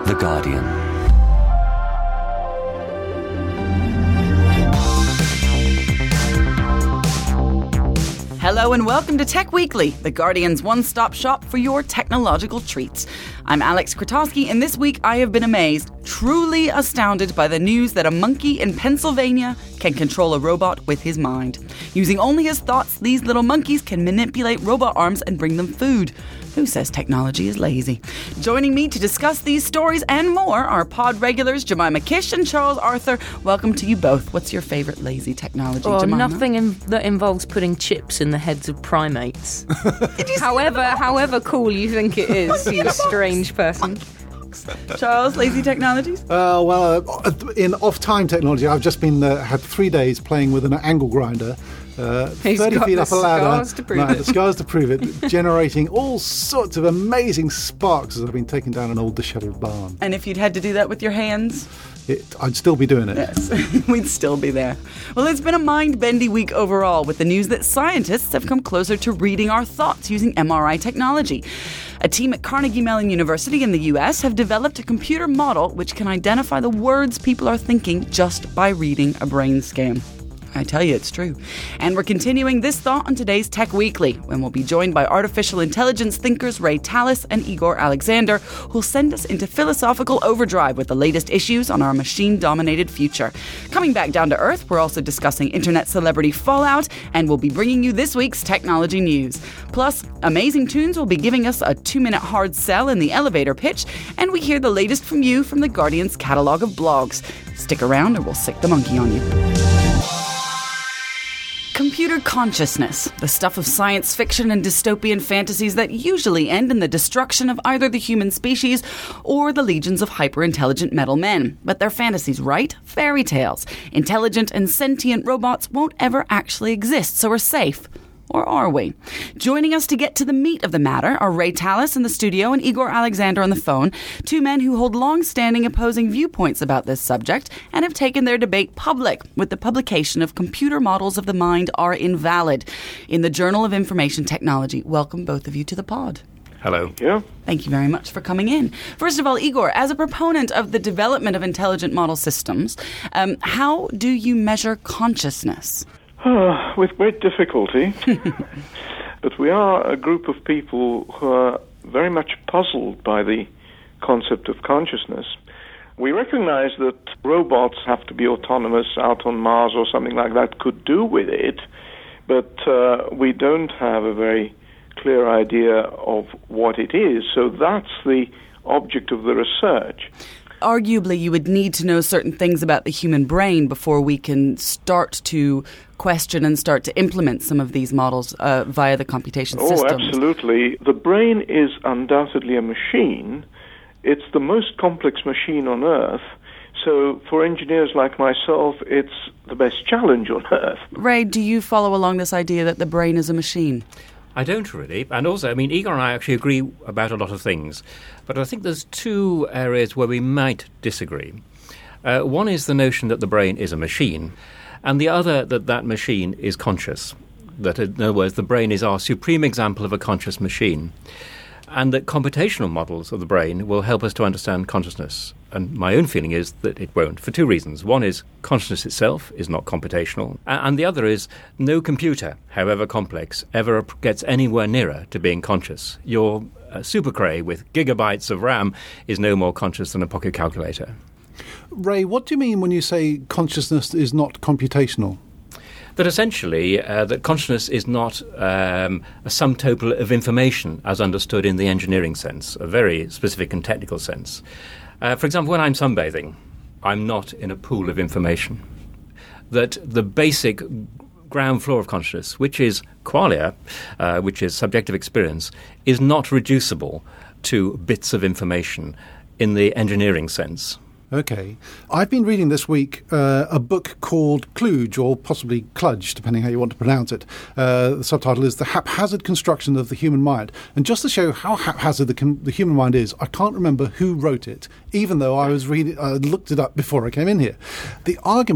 The Guardian. Hello and welcome to Tech Weekly, The Guardian's one-stop shop for your technological treats. I'm Alex Kratowski, and this week I have been amazed, truly astounded by the news that a monkey in Pennsylvania can control a robot with his mind. Using only his thoughts, these little monkeys can manipulate robot arms and bring them food. Who says technology is lazy? Joining me to discuss these stories and more are pod regulars Jemima Kish and Charles Arthur. Welcome to you both. What's your favourite lazy technology, Jemima? Nothing that involves putting chips in the heads of primates. however cool you think it is, you strange person. Charles, lazy technologies? In off-time technology, I've just been had 3 days playing with an angle grinder. 30 feet up a ladder. The scars to prove it. Generating all sorts of amazing sparks as I've been taking down an old dishevelled barn. And if you'd had to do that with your hands? I'd still be doing it. Yes, we'd still be there. Well, it's been a mind-bendy week overall with the news that scientists have come closer to reading our thoughts using MRI technology. A team at Carnegie Mellon University in the US have developed a computer model which can identify the words people are thinking just by reading a brain scan. I tell you, it's true. And we're continuing this thought on today's Tech Weekly, when we'll be joined by artificial intelligence thinkers Ray Tallis and Igor Alexander, who'll send us into philosophical overdrive with the latest issues on our machine-dominated future. Coming back down to earth, we're also discussing internet celebrity fallout, and we'll be bringing you this week's technology news. Plus, Amazing Tunes will be giving us a 2-minute hard sell in the elevator pitch, and we hear the latest from you from the Guardian's catalogue of blogs. Stick around or we'll sick the monkey on you. Computer consciousness, the stuff of science fiction and dystopian fantasies that usually end in the destruction of either the human species or the legions of hyper-intelligent metal men. But they're fantasies, right? Fairy tales. Intelligent and sentient robots won't ever actually exist, so we're safe. Or are we? Joining us to get to the meat of the matter are Ray Tallis in the studio and Igor Alexander on the phone, two men who hold long-standing opposing viewpoints about this subject and have taken their debate public with the publication of Computer Models of the Mind Are Invalid in the Journal of Information Technology. Welcome, both of you, to the pod. Hello. Yeah. Thank you very much for coming in. First of all, Igor, as a proponent of the development of intelligent model systems, how do you measure consciousness? With great difficulty. But we are a group of people who are very much puzzled by the concept of consciousness. We recognize that robots have to be autonomous out on Mars or something like that, could do with it, but we don't have a very clear idea of what it is. So that's the object of the research. Arguably, you would need to know certain things about the human brain before we can start to question and start to implement some of these models via the computation systems. Oh, absolutely. The brain is undoubtedly a machine. It's the most complex machine on Earth. So for engineers like myself, it's the best challenge on Earth. Ray, do you follow along this idea that the brain is a machine? I don't really. And also, Igor and I actually agree about a lot of things. But I think there's two areas where we might disagree. One is the notion that the brain is a machine, and the other that machine is conscious. That, in other words, the brain is our supreme example of a conscious machine. And that computational models of the brain will help us to understand consciousness. And my own feeling is that it won't, for two reasons. One is consciousness itself is not computational. And the other is no computer, however complex, ever gets anywhere nearer to being conscious. Your Super Cray with gigabytes of RAM is no more conscious than a pocket calculator. Ray, what do you mean when you say consciousness is not computational? That essentially, that consciousness is not a sum total of information as understood in the engineering sense, a very specific and technical sense. For example, when I'm sunbathing, I'm not in a pool of information. That the basic ground floor of consciousness, which is qualia, which is subjective experience, is not reducible to bits of information in the engineering sense. Okay. I've been reading this week a book called Kluge, or possibly Kludge, depending how you want to pronounce it. The subtitle is The Haphazard Construction of the Human Mind. And just to show how haphazard the human mind is, I can't remember who wrote it, even though I was looked it up before I came in here. The argument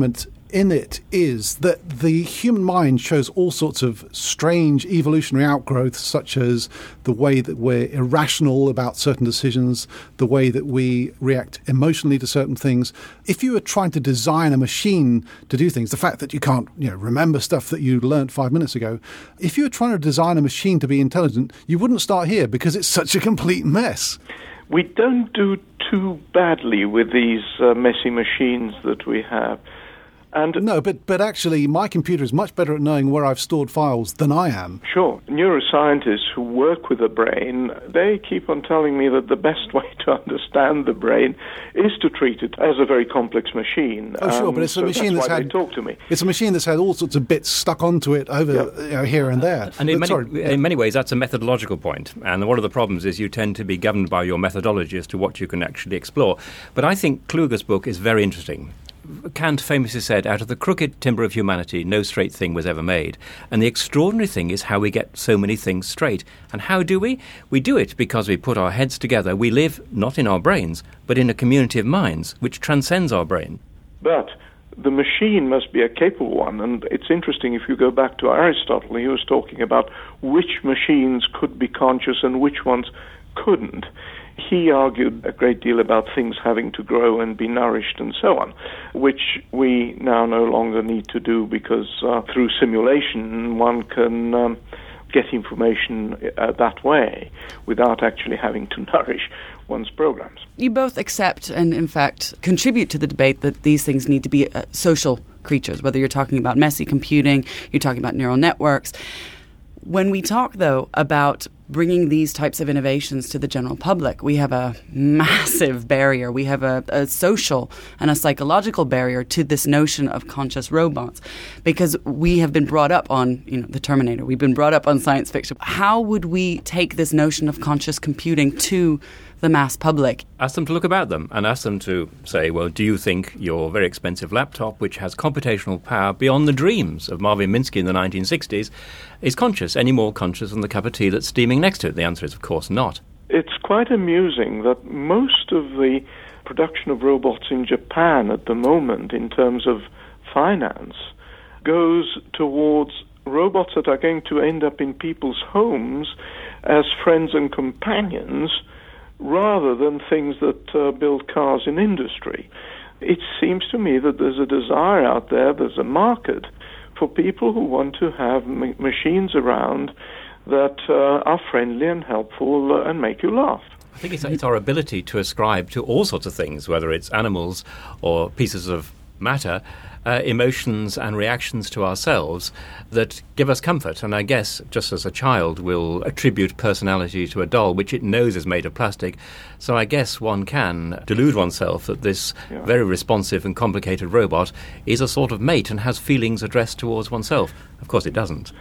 in it is that the human mind shows all sorts of strange evolutionary outgrowths, such as the way that we're irrational about certain decisions, the way that we react emotionally to certain things. If you were trying to design a machine to do things, the fact that you can't remember stuff that you learnt 5 minutes ago, if you were trying to design a machine to be intelligent, you wouldn't start here because it's such a complete mess. We don't do too badly with these messy machines that we have. And no, but actually my computer is much better at knowing where I've stored files than I am. Sure. Neuroscientists who work with the brain, they keep on telling me that the best way to understand the brain is to treat it as a very complex machine. Oh, sure, but it's a machine that's had... They talk to me. It's a machine that's had all sorts of bits stuck onto it over here and there. And in many ways, that's a methodological point. And one of the problems is you tend to be governed by your methodology as to what you can actually explore. But I think Kluger's book is very interesting. Kant famously said, out of the crooked timber of humanity, no straight thing was ever made. And the extraordinary thing is how we get so many things straight. And how do we? We do it because we put our heads together. We live not in our brains, but in a community of minds, which transcends our brain. But the machine must be a capable one. And it's interesting, if you go back to Aristotle, he was talking about which machines could be conscious and which ones couldn't. He argued a great deal about things having to grow and be nourished and so on, which we now no longer need to do because through simulation one can get information that way without actually having to nourish one's programs. You both accept and, in fact, contribute to the debate that these things need to be social creatures, whether you're talking about messy computing, you're talking about neural networks. When we talk, though, about bringing these types of innovations to the general public, we have a massive barrier. We have a social and a psychological barrier to this notion of conscious robots because we have been brought up on, the Terminator. We've been brought up on science fiction. How would we take this notion of conscious computing to the mass public? Ask them to look about them and ask them to say, well, do you think your very expensive laptop, which has computational power beyond the dreams of Marvin Minsky in the 1960s, is conscious, any more conscious than the cup of tea that's steaming next to it? The answer is, of course, not. It's quite amusing that most of the production of robots in Japan at the moment, in terms of finance, goes towards robots that are going to end up in people's homes as friends and companions, rather than things that build cars in industry. It seems to me that there's a desire out there, there's a market for people who want to have machines around that are friendly and helpful and make you laugh. I think it's our ability to ascribe to all sorts of things, whether it's animals or pieces of matter, emotions and reactions to ourselves that give us comfort. And I guess, just as a child will attribute personality to a doll, which it knows is made of plastic, so I guess one can delude oneself that this very responsive and complicated robot is a sort of mate and has feelings addressed towards oneself. Of course it doesn't.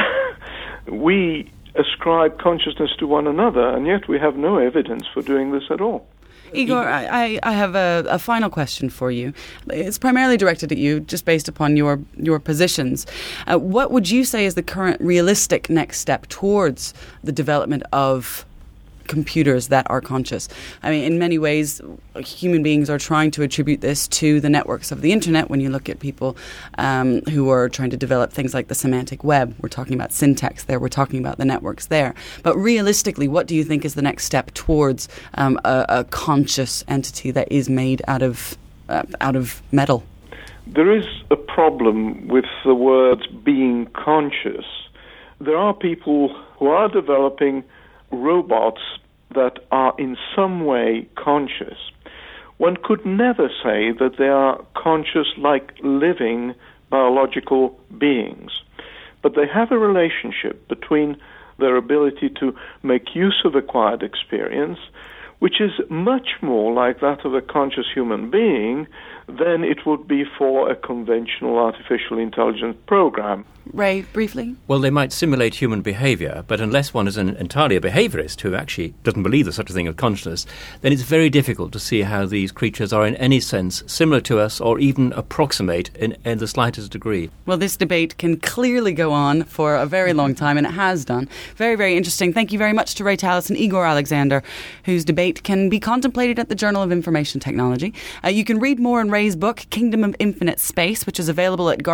We ascribe consciousness to one another, and yet we have no evidence for doing this at all. Igor, I have a final question for you. It's primarily directed at you, just based upon your positions. What would you say is the current realistic next step towards the development of computers that are conscious? I mean, in many ways, human beings are trying to attribute this to the networks of the internet. When you look at people who are trying to develop things like the semantic web, we're talking about syntax there, we're talking about the networks there. But realistically, what do you think is the next step towards a conscious entity that is made out of metal? There is a problem with the words being conscious. There are people who are developing robots that are in some way conscious. One could never say that they are conscious like living biological beings, but they have a relationship between their ability to make use of acquired experience, which is much more like that of a conscious human being than it would be for a conventional artificial intelligence program. Ray, briefly? Well, they might simulate human behavior, but unless one is entirely a behaviorist who actually doesn't believe there's such a thing as consciousness, then it's very difficult to see how these creatures are in any sense similar to us or even approximate in the slightest degree. Well, this debate can clearly go on for a very long time, and it has done. Very, very interesting. Thank you very much to Ray Tallis and Igor Alexander, whose debate date can be contemplated at the Journal of Information Technology. You can read more in Ray's book, Kingdom of Infinite Space, which is available at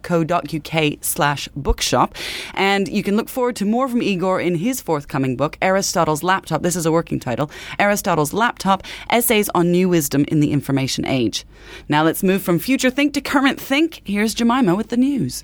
guardian.co.uk/bookshop. And you can look forward to more from Igor in his forthcoming book, Aristotle's Laptop. This is a working title. Aristotle's Laptop, Essays on New Wisdom in the Information Age. Now let's move from Future Think to Current Think. Here's Jemima with the news.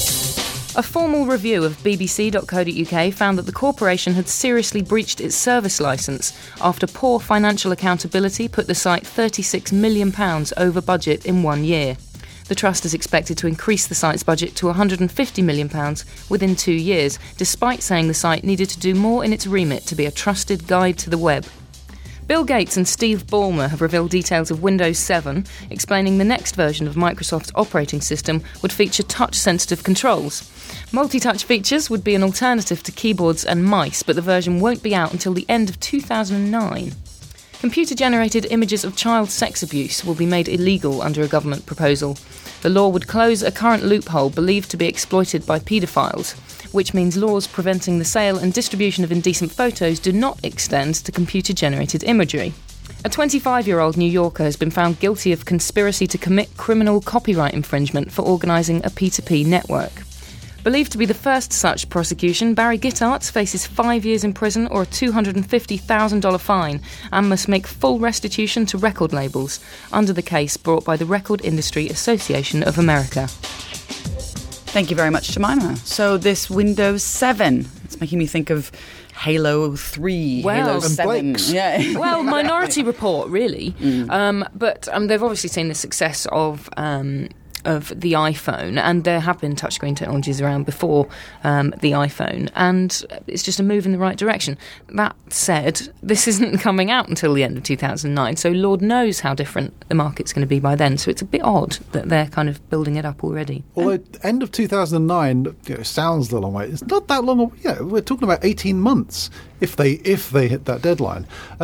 A formal review of bbc.co.uk found that the corporation had seriously breached its service licence after poor financial accountability put the site £36 million over budget in 1 year. The Trust is expected to increase the site's budget to £150 million within 2 years, despite saying the site needed to do more in its remit to be a trusted guide to the web. Bill Gates and Steve Ballmer have revealed details of Windows 7, explaining the next version of Microsoft's operating system would feature touch-sensitive controls. Multi-touch features would be an alternative to keyboards and mice, but the version won't be out until the end of 2009. Computer-generated images of child sex abuse will be made illegal under a government proposal. The law would close a current loophole believed to be exploited by paedophiles, which means laws preventing the sale and distribution of indecent photos do not extend to computer-generated imagery. A 25-year-old New Yorker has been found guilty of conspiracy to commit criminal copyright infringement for organising a P2P network. Believed to be the first such prosecution, Barry Gittarts faces 5 years in prison or a $250,000 fine and must make full restitution to record labels under the case brought by the Record Industry Association of America. Thank you very much, Jemima. So this Windows 7, it's making me think of Halo 3, Halo 7. Yeah. Well, Minority Report, really. But they've obviously seen the success of the iPhone, and there have been touchscreen technologies around before the iPhone, and it's just a move in the right direction. That said, this isn't coming out until the end of 2009, so Lord knows how different the market's going to be by then, so it's a bit odd that they're kind of building it up already. Although end of 2009 sounds a long way, it's not that long. We're talking about 18 months if they hit that deadline,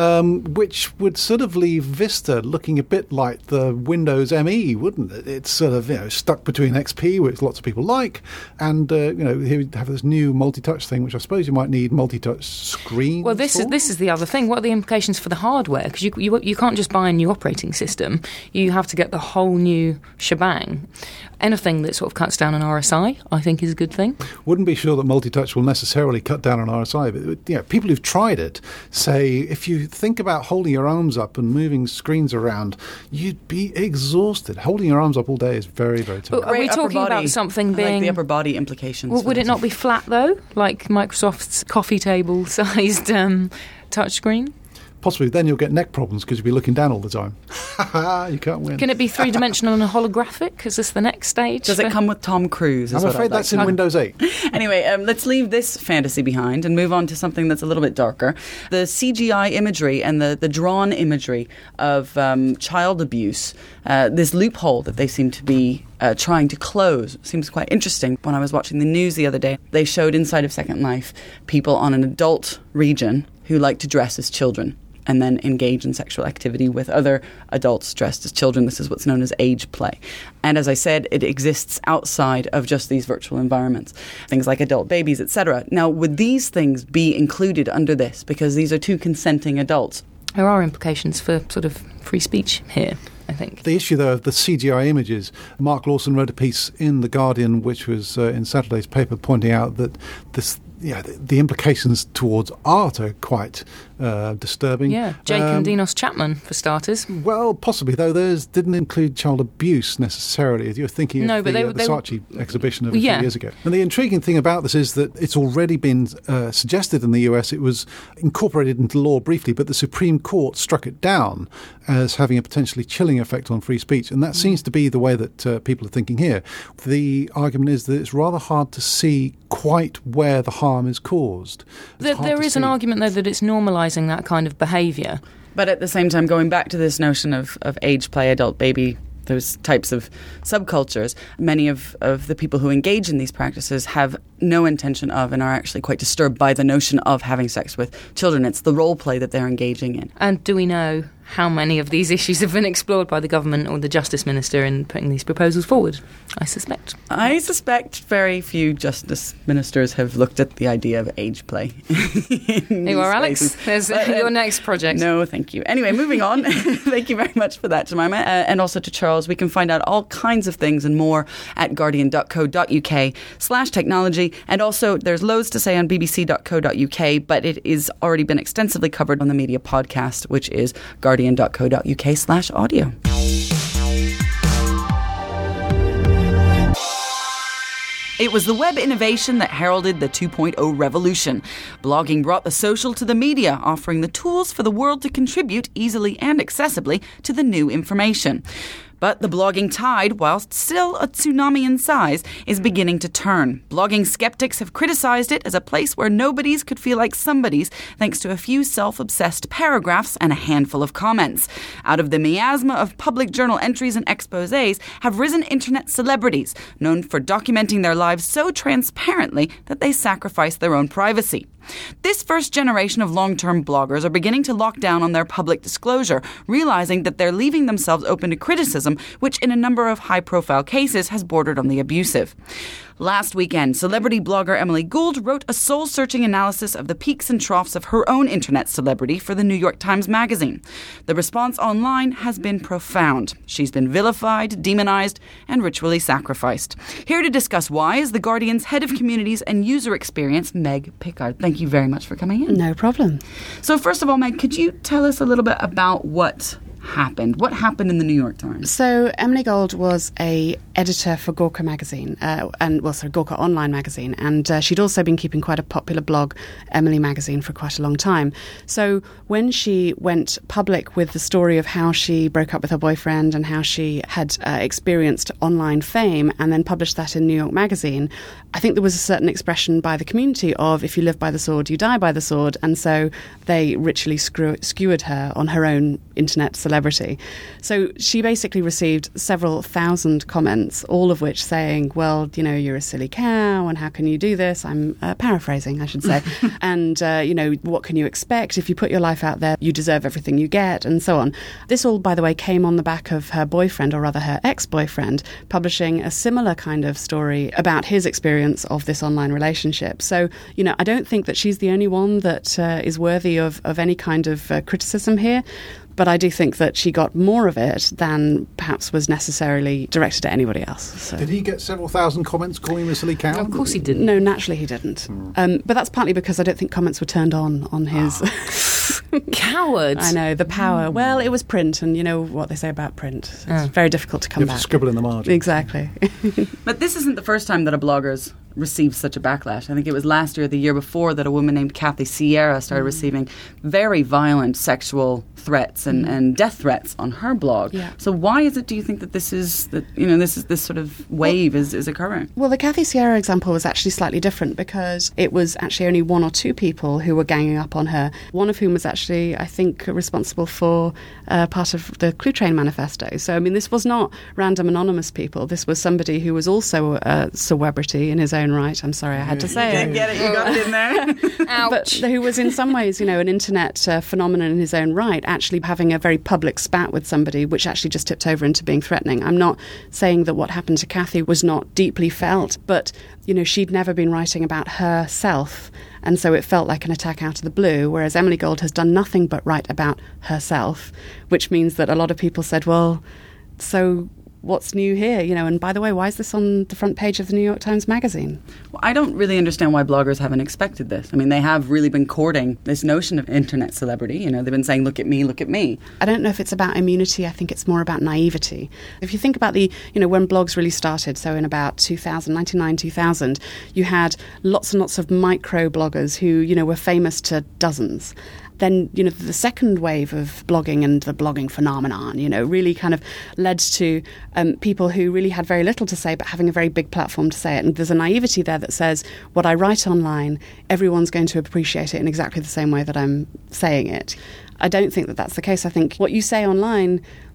which would sort of leave Vista looking a bit like the Windows ME, wouldn't it? It's sort of stuck between XP, which lots of people like, and here we have this new multi-touch thing, which I suppose you might need multi-touch screens. Well, this is the other thing. What are the implications for the hardware? Because you can't just buy a new operating system. You have to get the whole new shebang. Anything that sort of cuts down on RSI, I think, is a good thing. Wouldn't be sure that multi-touch will necessarily cut down on RSI, but people who've tried it say if you think about holding your arms up and moving screens around, you'd be exhausted. Holding your arms up all day is very, very tough. Are we talking about something being... like the upper body implications. Well, would it not be flat, though? Like Microsoft's coffee table-sized touchscreen? Possibly. Then you'll get neck problems because you'll be looking down all the time. You can't win. Can it be three-dimensional and holographic? Is this the next stage? Does it come with Tom Cruise? I'm afraid that's in Windows 8. Anyway, let's leave this fantasy behind and move on to something that's a little bit darker. The CGI imagery and the drawn imagery of child abuse, this loophole that they seem to be trying to close, seems quite interesting. When I was watching the news the other day, they showed inside of Second Life people on an adult region who like to dress as children and then engage in sexual activity with other adults dressed as children. This is what's known as age play. And as I said, it exists outside of just these virtual environments. Things like adult babies, etc. Now, would these things be included under this? Because these are two consenting adults. There are implications for sort of free speech here, I think. The issue, though, of the CGI images, Mark Lawson wrote a piece in The Guardian, which was in Saturday's paper, pointing out that the implications towards art are quite disturbing. Yeah, Jake and Dinos Chapman, for starters. Well, possibly, though theirs didn't include child abuse necessarily. You're thinking of the Saatchi exhibition of a few years ago. And the intriguing thing about this is that it's already been suggested in the US. It was incorporated into law briefly, but the Supreme Court struck it down as having a potentially chilling effect on free speech. And that seems to be the way that people are thinking here. The argument is that it's rather hard to see quite where the harm is caused. There is an argument, though, that it's normalising that kind of behaviour. But at the same time, going back to this notion of age play, adult baby, those types of subcultures, many of the people who engage in these practices have no intention of and are actually quite disturbed by the notion of having sex with children. It's the role play that they're engaging in. And do we know how many of these issues have been explored by the government or the Justice Minister in putting these proposals forward, I suspect. I suspect very few Justice Ministers have looked at the idea of age play. There you are, Alex. There's your next project. No, thank you. Anyway, moving on. Thank you very much for that, Jemima. And also to Charles. We can find out all kinds of things and more at guardian.co.uk/technology. And also, there's loads to say on bbc.co.uk, but it is already been extensively covered on the media podcast, which is guardian.co.uk/audio. It was the web innovation that heralded the 2.0 revolution. Blogging brought the social to the media, offering the tools for the world to contribute easily and accessibly to the new information. But the blogging tide, whilst still a tsunami in size, is beginning to turn. Blogging skeptics have criticised it as a place where nobodies could feel like somebodies, thanks to a few self-obsessed paragraphs and a handful of comments. Out of the miasma of public journal entries and exposés have risen internet celebrities, known for documenting their lives so transparently that they sacrifice their own privacy. This first generation of long-term bloggers are beginning to lock down on their public disclosure, realizing that they're leaving themselves open to criticism, which in a number of high-profile cases has bordered on the abusive. Last weekend, celebrity blogger Emily Gould wrote a soul-searching analysis of the peaks and troughs of her own internet celebrity for the New York Times Magazine. The response online has been profound. She's been vilified, demonized, and ritually sacrificed. Here to discuss why is The Guardian's head of communities and user experience, Meg Pickard. Thank you very much for coming in. No problem. So first of all, Meg, could you tell us a little bit about what happened? What happened in the New York Times? So Emily Gould was a editor for Gawker magazine, Gawker online magazine, and she'd also been keeping quite a popular blog, Emily magazine, for quite a long time. So when she went public with the story of how she broke up with her boyfriend and how she had experienced online fame and then published that in New York magazine, I think there was a certain expression by the community of if you live by the sword, you die by the sword, and so they ritually skewered her on her own internet celebrity. So she basically received several thousand comments, all of which saying, well, you know, you're a silly cow and how can you do this? I'm paraphrasing, I should say. And, you know, what can you expect? If you put your life out there, you deserve everything you get, and so on. This all, by the way, came on the back of her boyfriend, or rather her ex-boyfriend, publishing a similar kind of story about his experience of this online relationship. So, you know, I don't think that she's the only one that is worthy of any kind of criticism here. But I do think that she got more of it than perhaps was necessarily directed at anybody else. So. Did he get several thousand comments calling him a silly cow? Of course he didn't. No, naturally he didn't. But that's partly because I don't think comments were turned on his... Coward. I know, the power. Well, it was print, and you know what they say about print. It's very difficult to come back. You have to scribble in the margin. Exactly. But this isn't the first time that a blogger's received such a backlash. I think it was last year, the year before, that a woman named Kathy Sierra started receiving very violent sexual threats and death threats on her blog. Yeah. So why is it, do you think, that this sort of wave is occurring? Well, the Kathy Sierra example was actually slightly different because it was actually only one or two people who were ganging up on her, one of whom was actually, I think, responsible for part of the Clue Train manifesto. So, I mean, this was not random anonymous people. This was somebody who was also a celebrity in his own right. I'm sorry, I had to say it. You get it, you got it in there. Ouch. But who was in some ways, you know, an internet phenomenon in his own right, actually having a very public spat with somebody, which actually just tipped over into being threatening. I'm not saying that what happened to Kathy was not deeply felt, but, you know, she'd never been writing about herself, and so it felt like an attack out of the blue, whereas Emily Gould has done nothing but write about herself, which means that a lot of people said, well, so what's new here? You know, and by the way, why is this on the front page of the New York Times Magazine? Well, I don't really understand why bloggers haven't expected this. I mean, they have really been courting this notion of internet celebrity. You know, they've been saying, look at me, look at me. I don't know if it's about immunity. I think it's more about naivety. If you think about when blogs really started, so in about 1999, 2000, you had lots and lots of micro bloggers who, you know, were famous to dozens. Then, you know, the second wave of blogging and the blogging phenomenon, you know, really kind of led to people who really had very little to say but having a very big platform to say it. And there's a naivety there that says, what I write online, everyone's going to appreciate it in exactly the same way that I'm saying it. I don't think that that's the case. I think what you say online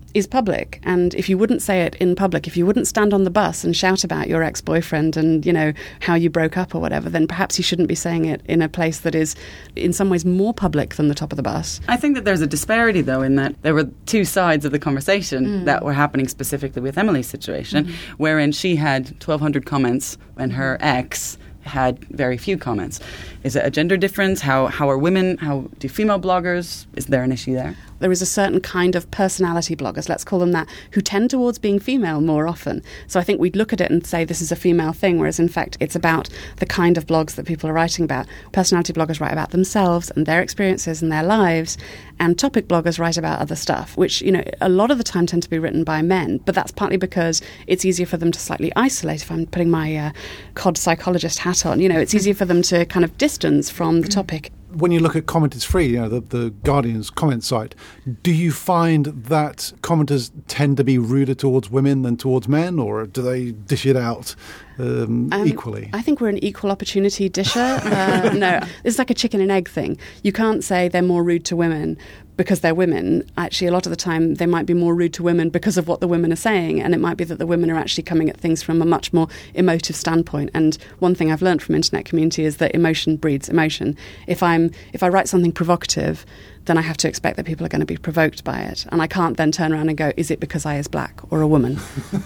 is public. And if you wouldn't say it in public, if you wouldn't stand on the bus and shout about your ex-boyfriend and, how you broke up or whatever, then perhaps you shouldn't be saying it in a place that is in some ways more public than the top of the bus. I think that there's a disparity, though, in that there were two sides of the conversation that were happening specifically with Emily's situation, wherein she had 1,200 comments and her ex had very few comments. Is it a gender difference? How are women? How do female bloggers? Is there an issue there? There is a certain kind of personality bloggers, let's call them that, who tend towards being female more often. So I think we'd look at it and say this is a female thing, whereas in fact it's about the kind of blogs that people are writing about. Personality bloggers write about themselves and their experiences and their lives, and topic bloggers write about other stuff, which, a lot of the time tend to be written by men, but that's partly because it's easier for them to slightly isolate. If I'm putting my COD psychologist hat on, it's easier for them to kind of distance from the topic. When you look at Comment is Free, the Guardian's comment site, do you find that commenters tend to be ruder towards women than towards men, or do they dish it out equally? I think we're an equal opportunity disher. No, it's like a chicken and egg thing. You can't say they're more rude to women because they're women. Actually, a lot of the time they might be more rude to women because of what the women are saying, and it might be that the women are actually coming at things from a much more emotive standpoint. And one thing I've learned from internet community is that emotion breeds emotion. If I write something provocative, then I have to expect that people are going to be provoked by it. And I can't then turn around and go, is it because I is black or a woman?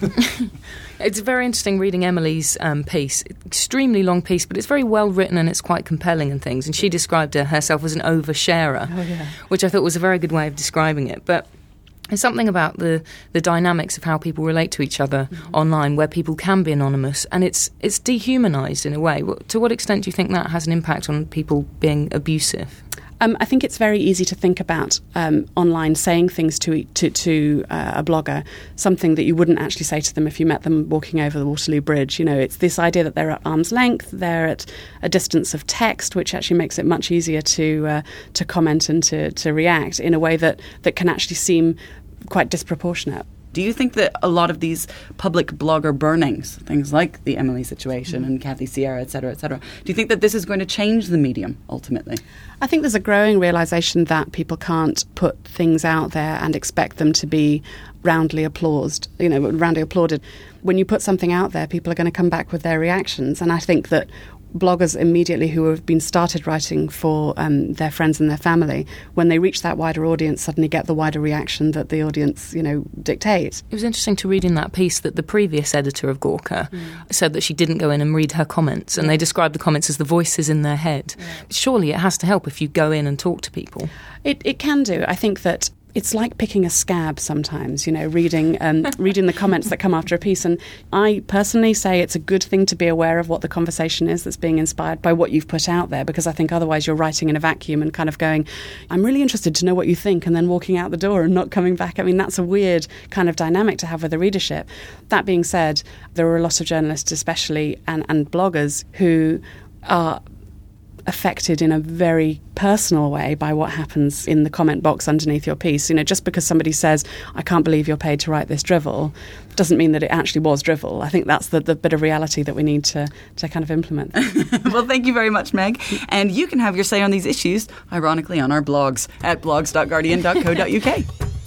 It's very interesting reading Emily's piece. Extremely long piece, but it's very well written and it's quite compelling and things. And she described herself as an oversharer, which I thought was a very good way of describing it. But there's something about the dynamics of how people relate to each other online, where people can be anonymous, and it's dehumanised in a way. To what extent do you think that has an impact on people being abusive? I think it's very easy to think about online saying things to a blogger, something that you wouldn't actually say to them if you met them walking over the Waterloo Bridge. It's this idea that they're at arm's length, they're at a distance of text, which actually makes it much easier to comment and to react in a way that can actually seem quite disproportionate. Do you think that a lot of these public blogger burnings, things like the Emily situation and Kathy Sierra, et cetera, do you think that this is going to change the medium ultimately? I think there's a growing realisation that people can't put things out there and expect them to be roundly applauded. When you put something out there, people are going to come back with their reactions. And I think that bloggers immediately who have been started writing for their friends and their family, when they reach that wider audience, suddenly get the wider reaction that the audience, dictates. It was interesting to read in that piece that the previous editor of Gawker said that she didn't go in and read her comments, and they described the comments as the voices in their head. Surely it has to help if you go in and talk to people. It can do. I think that it's like picking a scab sometimes, reading the comments that come after a piece. And I personally say it's a good thing to be aware of what the conversation is that's being inspired by what you've put out there, because I think otherwise you're writing in a vacuum and kind of going, I'm really interested to know what you think, and then walking out the door and not coming back. I mean, that's a weird kind of dynamic to have with the readership. That being said, there are a lot of journalists especially and bloggers who are affected in a very personal way by what happens in the comment box underneath your piece. Just because somebody says, I can't believe you're paid to write this drivel, doesn't mean that it actually was drivel. I think that's the bit of reality that we need to kind of implement. Well, thank you very much, Meg. And you can have your say on these issues, ironically, on our blogs at blogs.guardian.co.uk.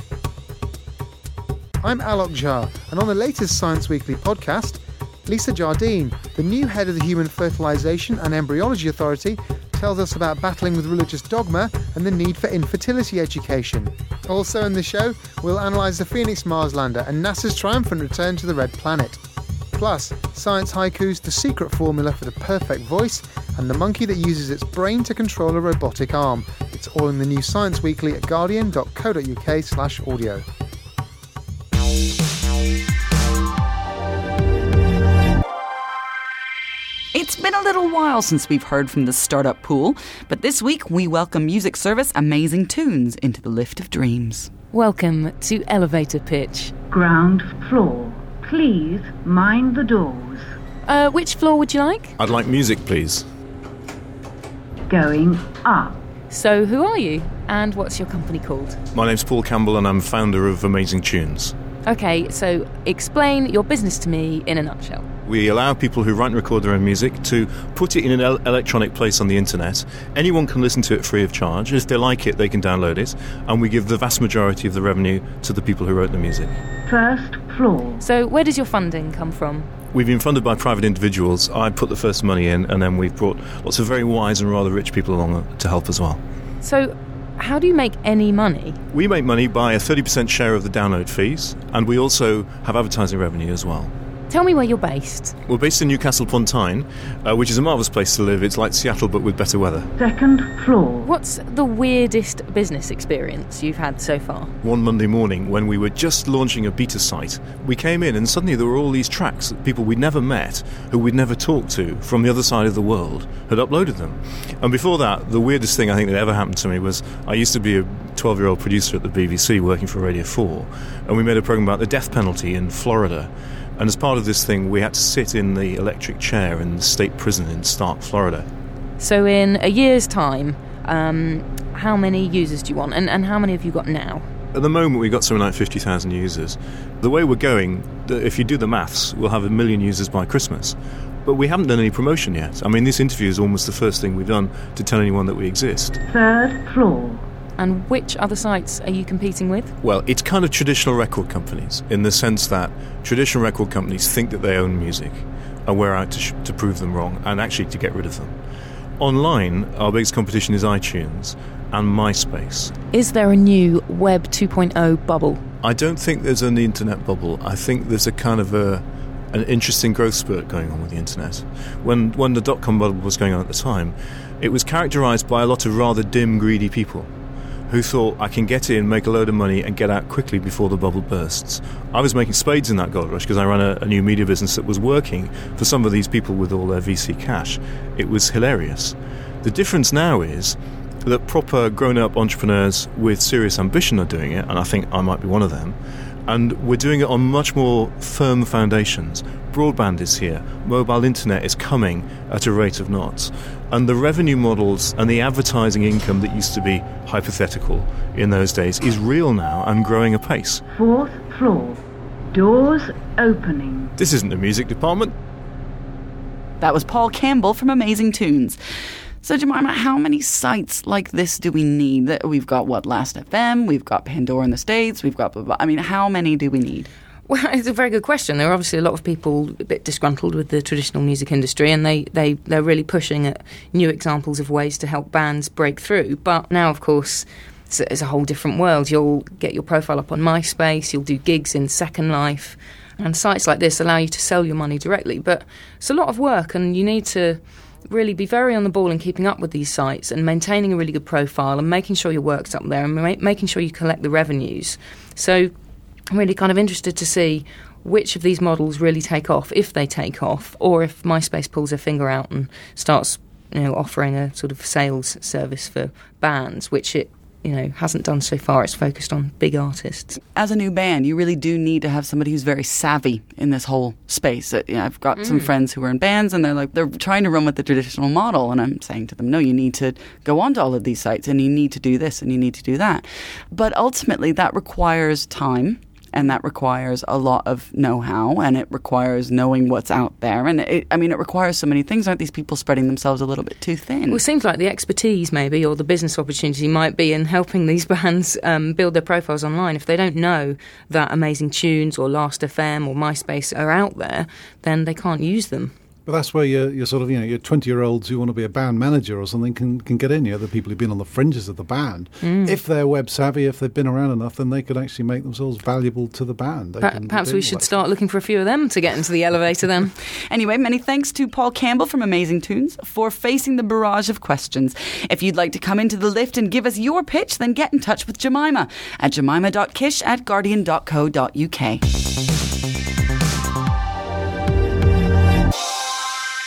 I'm Alok Jha, and on the latest Science Weekly podcast, Lisa Jardine, the new head of the Human Fertilisation and Embryology Authority, tells us about battling with religious dogma and the need for infertility education. Also in the show, we'll analyse the Phoenix Mars lander and NASA's triumphant return to the Red Planet. Plus, Science Haiku's The Secret Formula for the Perfect Voice and the monkey that uses its brain to control a robotic arm. It's all in the new Science Weekly at guardian.co.uk/audio. It's been a little while since we've heard from the startup pool, but this week we welcome music service Amazing Tunes into the Lift of Dreams. Welcome to Elevator Pitch. Ground floor. Please mind the doors. Which floor would you like? I'd like music, please. Going up. So who are you? And what's your company called? My name's Paul Campbell and I'm founder of Amazing Tunes. Okay, so explain your business to me in a nutshell. We allow people who write and record their own music to put it in an electronic place on the internet. Anyone can listen to it free of charge. If they like it, they can download it. And we give the vast majority of the revenue to the people who wrote the music. First floor. So where does your funding come from? We've been funded by private individuals. I put the first money in, and then we've brought lots of very wise and rather rich people along to help as well. So how do you make any money? We make money by a 30% share of the download fees, and we also have advertising revenue as well. Tell me where you're based. We're based in Newcastle upon Tyne, which is a marvellous place to live. It's like Seattle, but with better weather. Second floor. What's the weirdest business experience you've had so far? One Monday morning, when we were just launching a beta site, we came in and suddenly there were all these tracks that people we'd never met, who we'd never talked to, from the other side of the world, had uploaded them. And before that, the weirdest thing I think that ever happened to me was I used to be a 12-year-old producer at the BBC working for Radio 4, and we made a programme about the death penalty in Florida. And as part of this thing, we had to sit in the electric chair in the state prison in Stark, Florida. So in a year's time, how many users do you want? And how many have you got now? At the moment, we've got something like 50,000 users. The way we're going, if you do the maths, we'll have 1 million users by Christmas. But we haven't done any promotion yet. I mean, this interview is almost the first thing we've done to tell anyone that we exist. Third floor. And which other sites are you competing with? Well, it's kind of traditional record companies, in the sense that traditional record companies think that they own music, and we're out to prove them wrong, and actually to get rid of them. Online, our biggest competition is iTunes and MySpace. Is there a new Web 2.0 bubble? I don't think there's an internet bubble. I think there's a kind of an interesting growth spurt going on with the internet. When the dot-com bubble was going on at the time, it was characterised by a lot of rather dim, greedy people who thought, I can get in, make a load of money and get out quickly before the bubble bursts. I was making spades in that gold rush because I ran a new media business that was working for some of these people with all their VC cash. It was hilarious. The difference now is that proper grown-up entrepreneurs with serious ambition are doing it, and I think I might be one of them. And we're doing it on much more firm foundations. Broadband is here. Mobile internet is coming at a rate of knots. And the revenue models and the advertising income that used to be hypothetical in those days is real now and growing apace. Fourth floor. Doors opening. This isn't the music department. That was Paul Campbell from Amazing Tunes. So, Jemima, how many sites like this do we need? We've got, Last.fm, we've got Pandora in the States, we've got blah, blah. I mean, how many do we need? Well, it's a very good question. There are obviously a lot of people a bit disgruntled with the traditional music industry, and they're really pushing at new examples of ways to help bands break through. But now, of course, it's a whole different world. You'll get your profile up on MySpace, you'll do gigs in Second Life, and sites like this allow you to sell your money directly. But it's a lot of work, and you need to really be very on the ball in keeping up with these sites and maintaining a really good profile and making sure your work's up there and making sure you collect the revenues. So I'm really kind of interested to see which of these models really take off, if they take off, or if MySpace pulls their finger out and starts, offering a sort of sales service for bands, which it, hasn't done so far. It's focused on big artists. As a new band, you really do need to have somebody who's very savvy in this whole space. I've got some friends who are in bands, and they're trying to run with the traditional model, and I'm saying to them, no, you need to go onto all of these sites, and you need to do this, and you need to do that. But ultimately, that requires time. And that requires a lot of know-how, and it requires knowing what's out there. And it requires so many things. Aren't these people spreading themselves a little bit too thin? Well, it seems like the expertise maybe, or the business opportunity might be in helping these bands build their profiles online. If they don't know that Amazing Tunes or Last.fm or MySpace are out there, then they can't use them. But that's where your sort of, your 20-year-olds who want to be a band manager or something can get in. The people who've been on the fringes of the band. If they're web savvy, if they've been around enough, then they could actually make themselves valuable to the band. Perhaps we should start looking for a few of them to get into the elevator then. Anyway, many thanks to Paul Campbell from Amazing Tunes for facing the barrage of questions. If you'd like to come into the lift and give us your pitch, then get in touch with Jemima at jemima.kish@guardian.co.uk.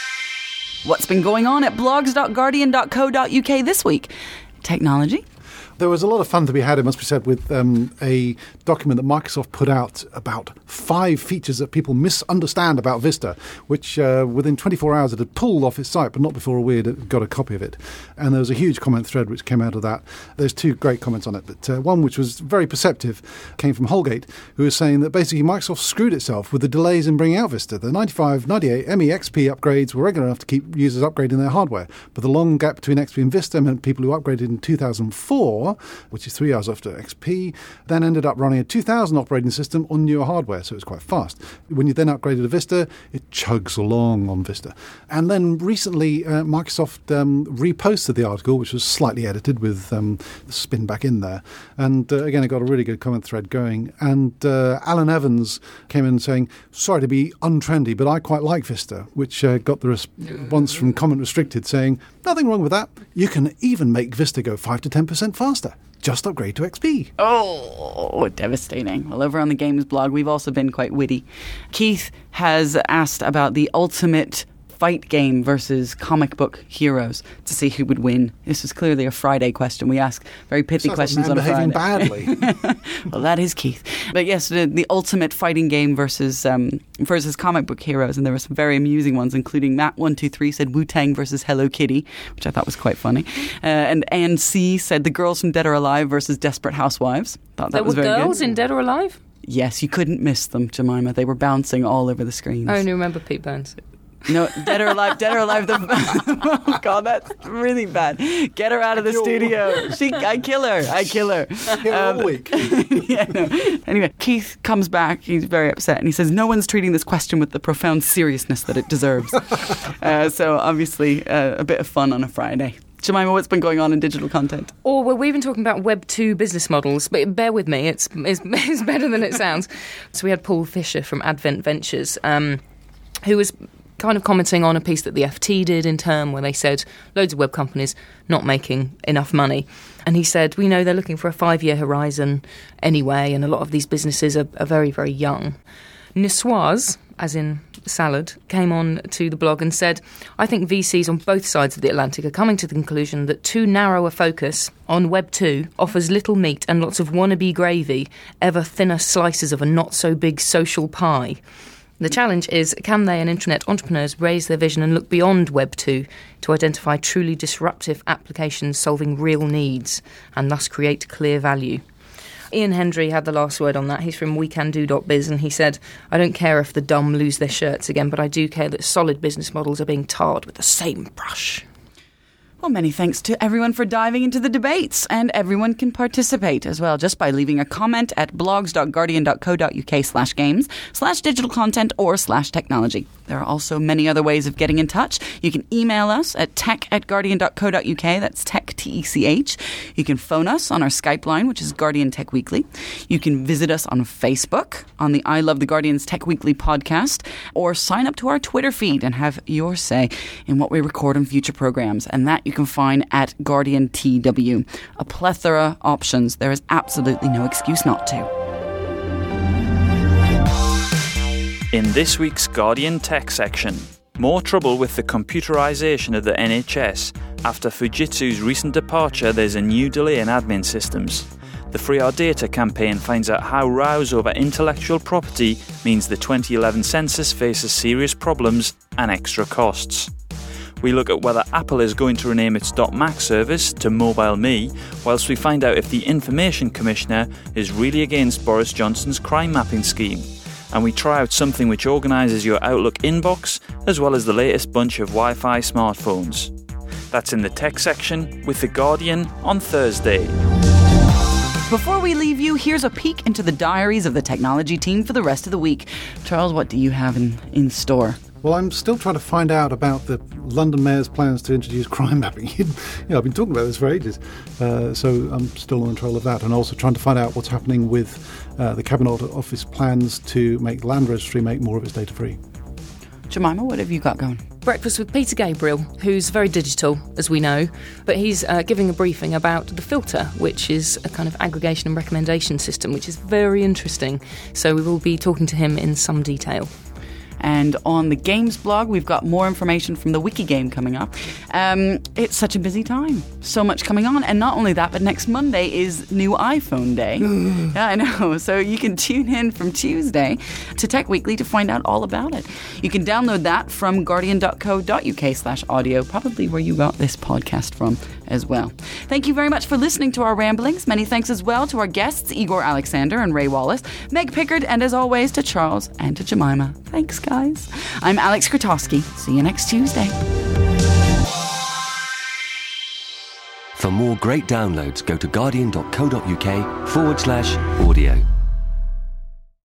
What's been going on at blogs.guardian.co.uk this week? Technology? There was a lot of fun to be had, it must be said, with a document that Microsoft put out about 5 features that people misunderstand about Vista, which within 24 hours it had pulled off its site, but not before we had got a copy of it. And there was a huge comment thread which came out of that. There's 2 great comments on it, but one which was very perceptive came from Holgate, who was saying that basically Microsoft screwed itself with the delays in bringing out Vista. The 95, 98 ME XP upgrades were regular enough to keep users upgrading their hardware, but the long gap between XP and Vista meant people who upgraded in 2004, which is 3 years after XP, then ended up running a 2000 operating system on newer hardware, so it was quite fast. When you then upgraded to Vista, it chugs along on Vista. And then recently, Microsoft reposted the article, which was slightly edited with the spin back in there. And again, it got a really good comment thread going. And Alan Evans came in saying, sorry to be untrendy, but I quite like Vista, which got the response from Comment Restricted saying, nothing wrong with that. You can even make Vista go 5 to 10% faster. Just upgrade to XP. Oh, devastating. Well, over on the Games blog, we've also been quite witty. Keith has asked about the ultimate fight game versus comic book heroes to see who would win. This is clearly a Friday question. We ask very pithy questions on a Friday. Badly. Well, that is Keith. But yes, the ultimate fighting game versus comic book heroes, and there were some very amusing ones, including Matt123 said Wu-Tang versus Hello Kitty, which I thought was quite funny. And Anne C said the girls from Dead or Alive versus Desperate Housewives. Thought that was very good. There were girls in Dead or Alive? Yes, you couldn't miss them, Jemima. They were bouncing all over the screens. I only remember Pete Burns. No, Dead or Alive. Oh, God, that's really bad. Get her out of the studio. I kill her. All week. Yeah, no. Anyway, Keith comes back. He's very upset. And he says, no one's treating this question with the profound seriousness that it deserves. So obviously, a bit of fun on a Friday. Jemima, what's been going on in digital content? Oh, well, we've been talking about Web 2 business models, but bear with me, it's better than it sounds. So we had Paul Fisher from Advent Ventures, who was kind of commenting on a piece that the FT did in Term where they said loads of web companies not making enough money. And he said, we know they're looking for a 5-year horizon anyway, and a lot of these businesses are very, very young. Niçoise, as in salad, came on to the blog and said, I think VCs on both sides of the Atlantic are coming to the conclusion that too narrow a focus on Web 2 offers little meat and lots of wannabe gravy, ever thinner slices of a not-so-big social pie. The challenge is, can they and internet entrepreneurs raise their vision and look beyond Web 2 to identify truly disruptive applications solving real needs and thus create clear value? Ian Hendry had the last word on that. He's from WeCanDo.biz, and he said, I don't care if the dumb lose their shirts again, but I do care that solid business models are being tarred with the same brush. Well, many thanks to everyone for diving into the debates, and everyone can participate as well just by leaving a comment at blogs.guardian.co.uk/games/digital content or /technology. There are also many other ways of getting in touch. You can email us at tech@guardian.co.uk, that's tech, T-E-C-H. You can phone us on our Skype line, which is Guardian Tech Weekly. You can visit us on Facebook, on the I Love the Guardian's Tech Weekly podcast, or sign up to our Twitter feed and have your say in what we record on future programs. And that you can find at Guardian TW. A plethora of options. There is absolutely no excuse not to. In this week's Guardian Tech section, more trouble with the computerisation of the NHS. After Fujitsu's recent departure, there's a new delay in admin systems. The Free Our Data campaign finds out how rows over intellectual property means the 2011 census faces serious problems and extra costs. We look at whether Apple is going to rename its .Mac service to MobileMe, whilst we find out if the Information Commissioner is really against Boris Johnson's crime mapping scheme. And we try out something which organises your Outlook inbox, as well as the latest bunch of Wi-Fi smartphones. That's in the tech section with The Guardian on Thursday. Before we leave you, here's a peek into the diaries of the technology team for the rest of the week. Charles, what do you have in store? Well, I'm still trying to find out about the London Mayor's plans to introduce crime mapping. I've been talking about this for ages, so I'm still on trail of that, and also trying to find out what's happening with the Cabinet Office plans to make Land Registry make more of its data free. Jemima, what have you got going? Breakfast with Peter Gabriel, who's very digital, as we know, but he's giving a briefing about the Filter, which is a kind of aggregation and recommendation system, which is very interesting. So we will be talking to him in some detail. And on the games blog, we've got more information from the Wiki Game coming up. It's such a busy time. So much coming on. And not only that, but next Monday is new iPhone Day. Yeah, I know. So you can tune in from Tuesday to Tech Weekly to find out all about it. You can download that from guardian.co.uk/audio, probably where you got this podcast from as well. Thank you very much for listening to our ramblings. Many thanks as well to our guests, Igor Alexander and Ray Wallace, Meg Pickard, and as always to Charles and to Jemima. Thanks, guys. I'm Alex Krotowski. See you next Tuesday. For more great downloads, go to guardian.co.uk/audio.